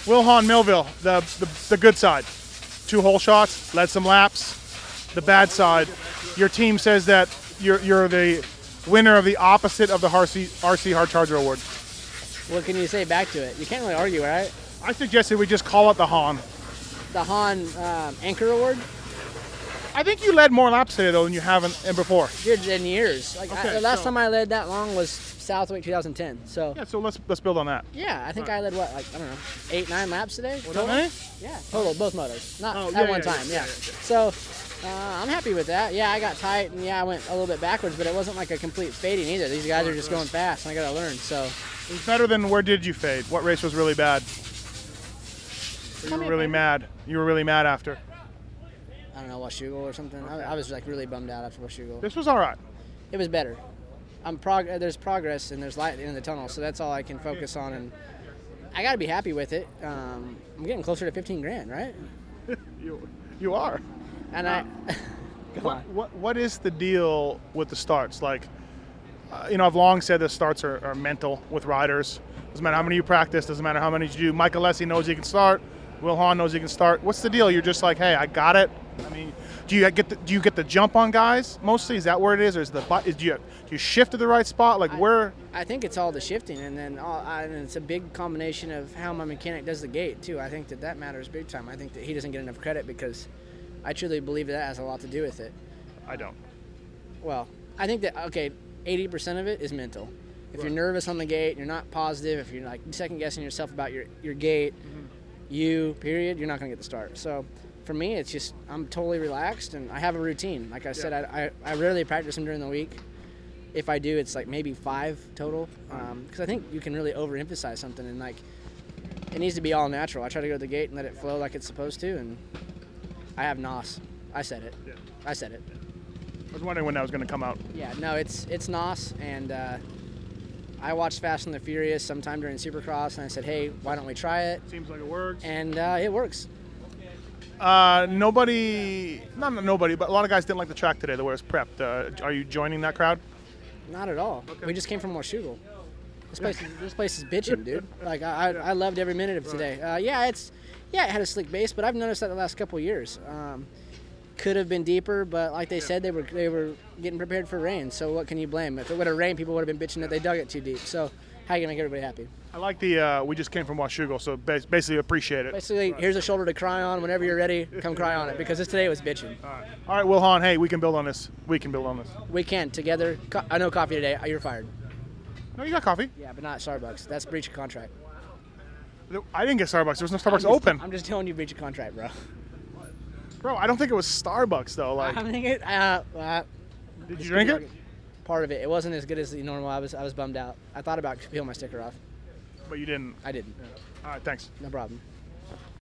Will Hahn Millville, the good side. 2 hole shots, led some laps. The bad side, your team says that you're the winner of the opposite of the RC Hard Charger Award. What can you say back to it? You can't really argue, right? I suggested we just call it the Hahn. The Hahn Anchor Award? I think you led more laps today though than you have in before. Dude, in years. Okay, the last time I led that long was Southwick 2010. So yeah, so let's build on that. yeah, I think I led what, like, I don't know, 8-9 laps today. Total? Many? Yeah, total, both motos, not Oh, at yeah, one yeah, time. yeah, Yeah. So I'm happy with that. Yeah, I got tight and yeah, I went a little bit backwards, but it wasn't like a complete fading either. These guys are just going fast, and I got to learn. So It was better than where did you fade? What race was really bad? You were really mad. You were really mad after. I don't know, Washougal or something. I was like really bummed out after Washougal. This was all right. It was better. There's progress and there's light at the end of the tunnel, so that's all I can focus on, and I got to be happy with it. I'm getting closer to 15 grand, right? You are. And What is the deal with the starts? Like, I've long said the starts are mental with riders. Doesn't matter how many you practice. Doesn't matter how many you do. Mike Alessi knows he can start. Will Hahn knows he can start. What's the deal? You're just like, hey, I got it. I mean, do you get the jump on guys mostly? Is that where it is, or do you shift to the right spot? Like where? I think it's all the shifting, and then and it's a big combination of how my mechanic does the gate too. I think that matters big time. I think that he doesn't get enough credit because I truly believe that has a lot to do with it. I don't. Well, I think that 80% of it is mental. If you're nervous on the gate, you're not positive. If you're like second guessing yourself about your gate, you're not going to get the start. So for me, it's just I'm totally relaxed and I have a routine. Like I said, I rarely practice them during the week. If I do, it's like maybe 5 total. Because I think you can really overemphasize something and like it needs to be all natural. I try to go to the gate and let it flow like it's supposed to, and I have NOS. I said it. Yeah. I said it. I was wondering when that was going to come out. Yeah, no, it's NOS, and I watched Fast and the Furious sometime during Supercross, and I said, hey, why don't we try it? Seems like it works. And it works. Not nobody, but a lot of guys didn't like the track today the way it was prepped. Are you joining that crowd? Not at all. Okay. We just came from Washougal. This place is bitching, dude. Like I loved every minute of today. It had a slick base, but I've noticed that the last couple of years. Could have been deeper, but like they said, they were getting prepared for rain. So what can you blame? If it would have rained, people would have been bitching that they dug it too deep. So how are you gonna make everybody happy? I like the we just came from Washougal, so basically appreciate it. Basically, here's a shoulder to cry on. Whenever you're ready, come cry on it, because today was bitching. All right, Will Hahn, hey, we can build on this. We can build on this. We can together. I know coffee today. You're fired. No, you got coffee. Yeah, but not Starbucks. That's breach of contract. I didn't get Starbucks. There was no Starbucks open. I'm just telling you, breach of contract, bro. Bro, I don't think it was Starbucks though. Like, I'm thinking. did you drink it? Part of it. It wasn't as good as the normal. I was bummed out. I thought about peeling my sticker off. But you didn't. I didn't. All right, thanks. No problem.